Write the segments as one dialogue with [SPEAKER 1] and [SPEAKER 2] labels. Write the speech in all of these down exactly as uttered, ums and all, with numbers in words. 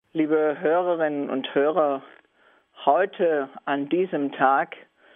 [SPEAKER 1] Liebe Hörerinnen und Hörer, heute an diesem Tag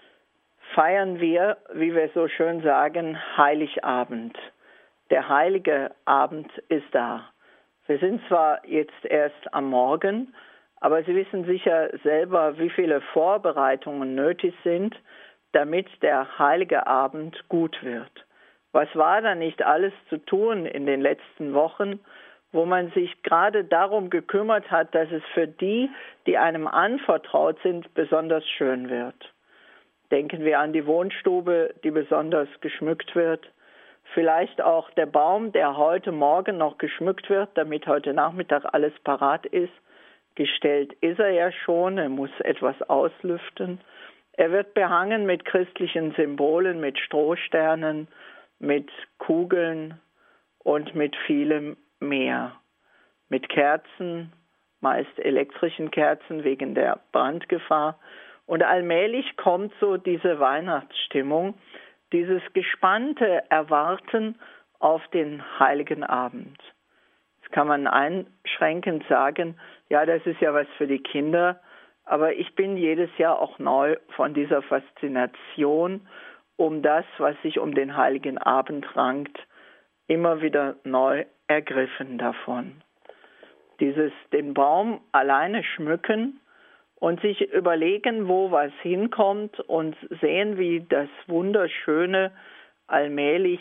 [SPEAKER 1] feiern wir, wie wir so schön sagen, Heiligabend. Der heilige Abend ist da. Wir sind zwar jetzt erst am Morgen, aber Sie wissen sicher selber, wie viele Vorbereitungen nötig sind, damit der heilige Abend gut wird. Was war da nicht alles zu tun in den letzten Wochen, wo man sich gerade darum gekümmert hat, dass es für die, die einem anvertraut sind, besonders schön wird. Denken wir an die Wohnstube, die besonders geschmückt wird. Vielleicht auch der Baum, der heute Morgen noch geschmückt wird, damit heute Nachmittag alles parat ist. Gestellt ist er ja schon, er muss etwas auslüften. Er wird behangen mit christlichen Symbolen, mit Strohsternen, mit Kugeln und mit vielem mehr. Mit Kerzen, meist elektrischen Kerzen wegen der Brandgefahr. Und allmählich kommt so diese Weihnachtsstimmung, dieses gespannte Erwarten auf den heiligen Abend. Jetzt kann man einschränkend sagen, ja, das ist ja was für die Kinder, aber ich bin jedes Jahr auch neu von dieser Faszination um das, was sich um den heiligen Abend rankt, immer wieder neu ergriffen davon. Dieses den Baum alleine schmücken und sich überlegen, wo was hinkommt und sehen, wie das Wunderschöne allmählich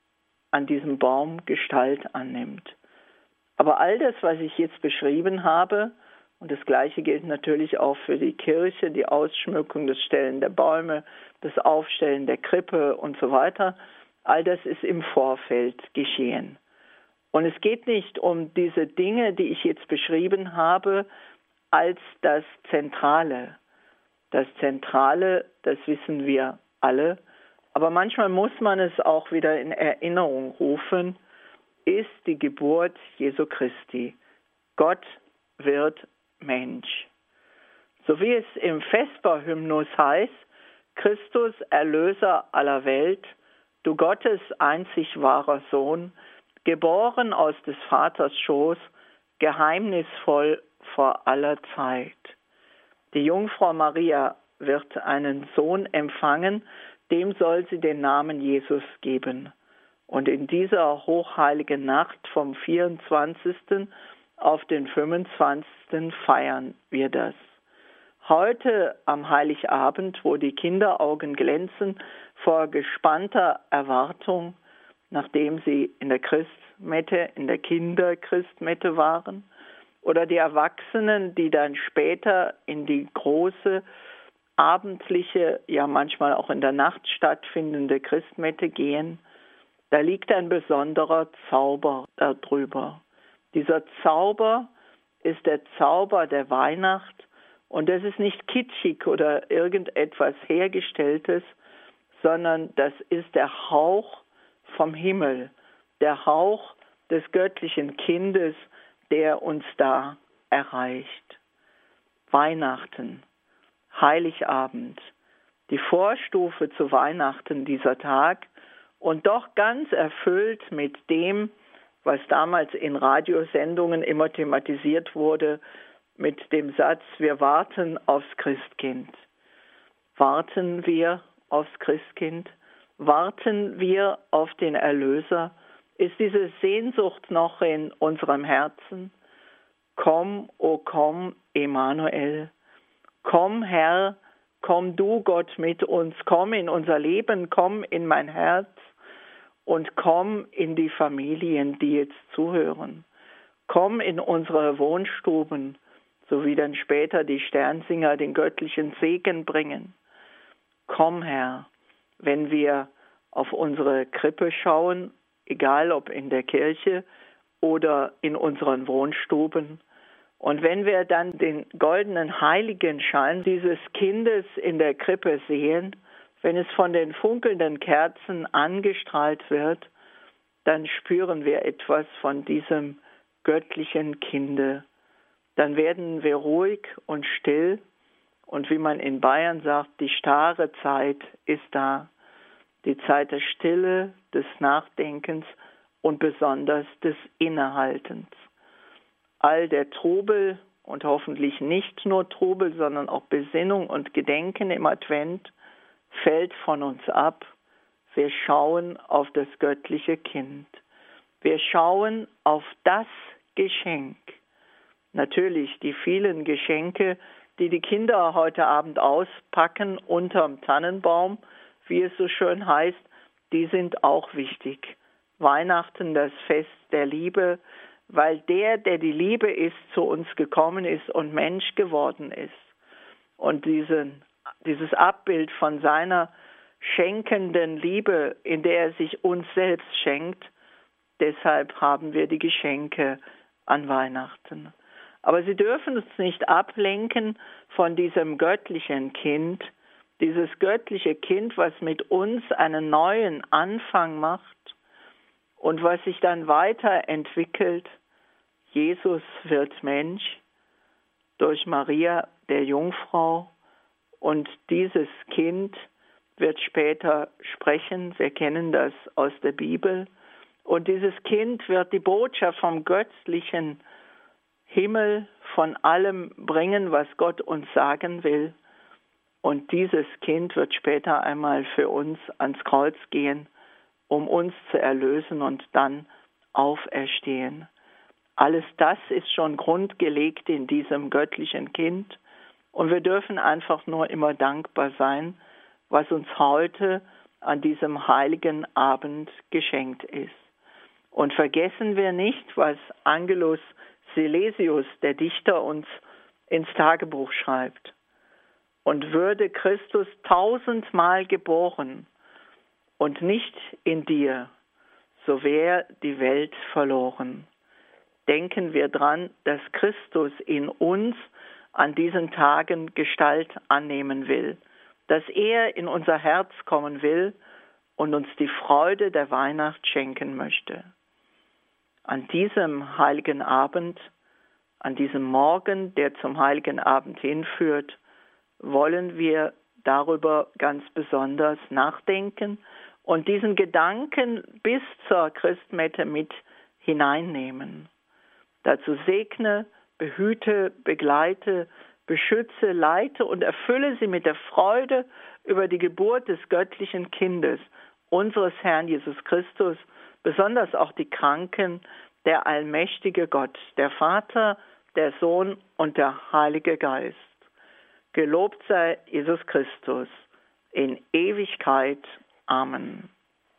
[SPEAKER 1] an diesem Baum Gestalt annimmt. Aber all das, was ich jetzt beschrieben habe, und das Gleiche gilt natürlich auch für die Kirche, die Ausschmückung, das Stellen der Bäume, das Aufstellen der Krippe und so weiter, all das ist im Vorfeld geschehen. Und es geht nicht um diese Dinge, die ich jetzt beschrieben habe, als das Zentrale. Das Zentrale, das wissen wir alle, aber manchmal muss man es auch wieder in Erinnerung rufen, ist die Geburt Jesu Christi. Gott wird Mensch. So wie es im Vesperhymnus heißt, Christus, Erlöser aller Welt, du Gottes einzig wahrer Sohn, geboren aus des Vaters Schoß, geheimnisvoll vor aller Zeit. Die Jungfrau Maria wird einen Sohn empfangen, dem soll sie den Namen Jesus geben. Und in dieser hochheiligen Nacht vom vierundzwanzigsten auf den fünfundzwanzigsten feiern wir das. Heute am Heiligabend, wo die Kinderaugen glänzen vor gespannter Erwartung, nachdem sie in der Christmette, in der Kinderchristmette waren, oder die Erwachsenen, die dann später in die große, abendliche, ja manchmal auch in der Nacht stattfindende Christmette gehen, da liegt ein besonderer Zauber darüber. Dieser Zauber ist der Zauber der Weihnacht und das ist nicht kitschig oder irgendetwas Hergestelltes, sondern das ist der Hauch vom Himmel, der Hauch des göttlichen Kindes, der uns da erreicht. Weihnachten, Heiligabend, die Vorstufe zu Weihnachten dieser Tag und doch ganz erfüllt mit dem, was damals in Radiosendungen immer thematisiert wurde, mit dem Satz, wir warten aufs Christkind. Warten wir aufs Christkind? Warten wir auf den Erlöser? Ist diese Sehnsucht noch in unserem Herzen? Komm, o komm, Emmanuel. Komm, Herr, komm du, Gott, mit uns. Komm in unser Leben, komm in mein Herz und komm in die Familien, die jetzt zuhören. Komm in unsere Wohnstuben, so wie dann später die Sternsinger den göttlichen Segen bringen. Komm, Herr, wenn wir auf unsere Krippe schauen, egal ob in der Kirche oder in unseren Wohnstuben. Und wenn wir dann den goldenen Heiligenschein dieses Kindes in der Krippe sehen, wenn es von den funkelnden Kerzen angestrahlt wird, dann spüren wir etwas von diesem göttlichen Kinde. Dann werden wir ruhig und still und wie man in Bayern sagt, die starre Zeit ist da. Die Zeit der Stille, des Nachdenkens und besonders des Innehaltens. All der Trubel und hoffentlich nicht nur Trubel, sondern auch Besinnung und Gedenken im Advent fällt von uns ab. Wir schauen auf das göttliche Kind. Wir schauen auf das Geschenk. Natürlich die vielen Geschenke, die die Kinder heute Abend auspacken unterm Tannenbaum, wie es so schön heißt, die sind auch wichtig. Weihnachten, das Fest der Liebe, weil der, der die Liebe ist, zu uns gekommen ist und Mensch geworden ist. Und diesen, dieses Abbild von seiner schenkenden Liebe, in der er sich uns selbst schenkt, deshalb haben wir die Geschenke an Weihnachten. Aber sie dürfen uns nicht ablenken von diesem göttlichen Kind, dieses göttliche Kind, was mit uns einen neuen Anfang macht und was sich dann weiterentwickelt. Jesus wird Mensch durch Maria, der Jungfrau, und dieses Kind wird später sprechen. Wir kennen das aus der Bibel. Und dieses Kind wird die Botschaft vom göttlichen Himmel, von allem bringen, was Gott uns sagen will. Und dieses Kind wird später einmal für uns ans Kreuz gehen, um uns zu erlösen und dann auferstehen. Alles das ist schon grundgelegt in diesem göttlichen Kind. Und wir dürfen einfach nur immer dankbar sein, was uns heute an diesem heiligen Abend geschenkt ist. Und vergessen wir nicht, was Angelus Silesius, der Dichter, uns ins Tagebuch schreibt. Und würde Christus tausendmal geboren und nicht in dir, so wäre die Welt verloren. Denken wir dran, dass Christus in uns an diesen Tagen Gestalt annehmen will, dass er in unser Herz kommen will und uns die Freude der Weihnacht schenken möchte. An diesem heiligen Abend, an diesem Morgen, der zum heiligen Abend hinführt, wollen wir darüber ganz besonders nachdenken und diesen Gedanken bis zur Christmette mit hineinnehmen. Dazu segne, behüte, begleite, beschütze, leite und erfülle sie mit der Freude über die Geburt des göttlichen Kindes, unseres Herrn Jesus Christus, besonders auch die Kranken, der allmächtige Gott, der Vater, der Sohn und der Heilige Geist. Gelobt sei Jesus Christus in Ewigkeit. Amen.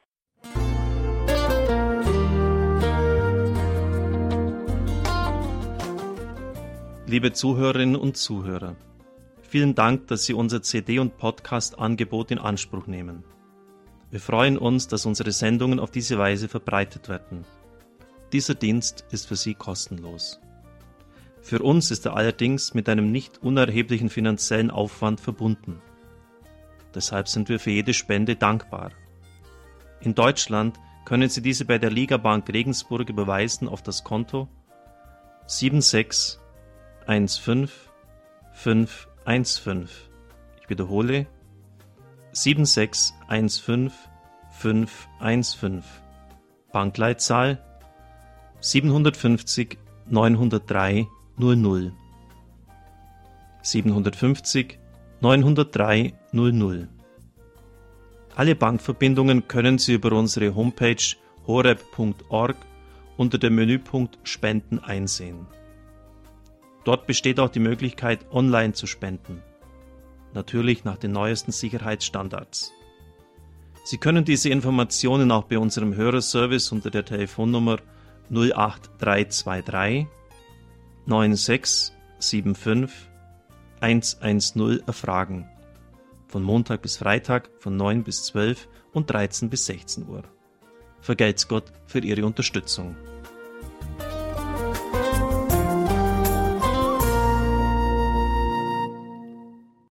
[SPEAKER 2] Liebe Zuhörerinnen und Zuhörer, vielen Dank, dass Sie unser C D- und Podcast-Angebot in Anspruch nehmen. Wir freuen uns, dass unsere Sendungen auf diese Weise verbreitet werden. Dieser Dienst ist für Sie kostenlos. Für uns ist er allerdings mit einem nicht unerheblichen finanziellen Aufwand verbunden. Deshalb sind wir für jede Spende dankbar. In Deutschland können Sie diese bei der Ligabank Regensburg überweisen auf das Konto sieben sechs eins fünf fünf eins fünf. Ich wiederhole sieben sechs eins fünf fünf eins fünf. Bankleitzahl siebenhundertfünfzig neunhundertdrei null null. siebenhundertfünfzig neunhundertdrei null null. Alle Bankverbindungen können Sie über unsere Homepage horeb punkt org unter dem Menüpunkt Spenden einsehen. Dort besteht auch die Möglichkeit, online zu spenden. Natürlich nach den neuesten Sicherheitsstandards. Sie können diese Informationen auch bei unserem Hörerservice unter der Telefonnummer null acht drei zwei drei neun sechs sieben fünf eins eins null erfragen. Von Montag bis Freitag von neun bis zwölf und dreizehn bis sechzehn Uhr. Vergelt's Gott für Ihre Unterstützung.